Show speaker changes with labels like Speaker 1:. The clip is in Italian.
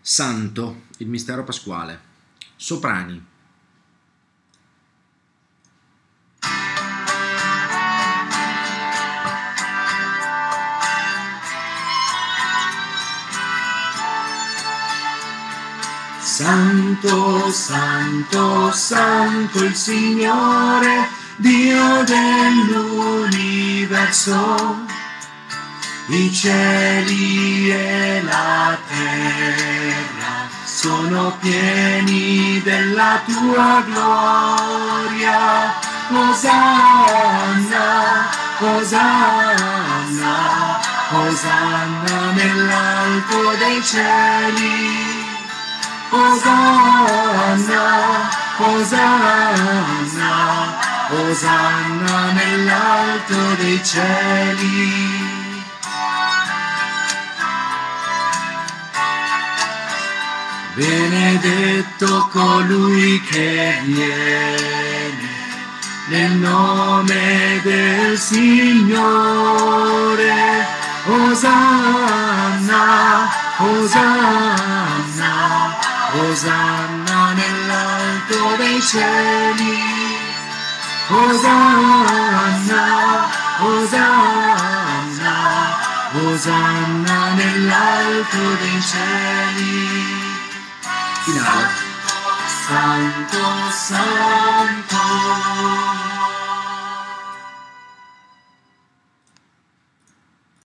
Speaker 1: Santo, il mistero pasquale. Soprani.
Speaker 2: Santo, santo, santo il Signore, Dio dell'universo, i cieli e la terra sono pieni della tua gloria. Osanna, Osanna, Osanna nell'alto dei cieli. Osanna, Osanna, Osanna nell'alto dei cieli. Benedetto colui che viene nel nome del Signore. Osanna, Osanna, Osanna nell'alto dei cieli. Osanna, Osanna, Osanna nell'alto dei cieli.
Speaker 1: Finale.
Speaker 2: Santo, santo,